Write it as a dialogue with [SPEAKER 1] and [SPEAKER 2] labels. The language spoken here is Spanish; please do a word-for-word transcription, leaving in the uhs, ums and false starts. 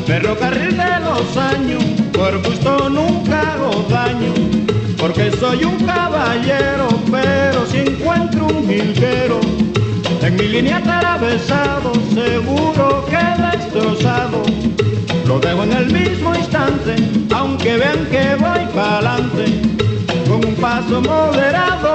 [SPEAKER 1] Ferrocarril de los años, por gusto nunca hago daño, porque soy un caballero, pero si encuentro un jilguero en mi línea atravesado, seguro queda destrozado. Lo dejo en el mismo instante, aunque vean que voy pa'lante, con un paso moderado.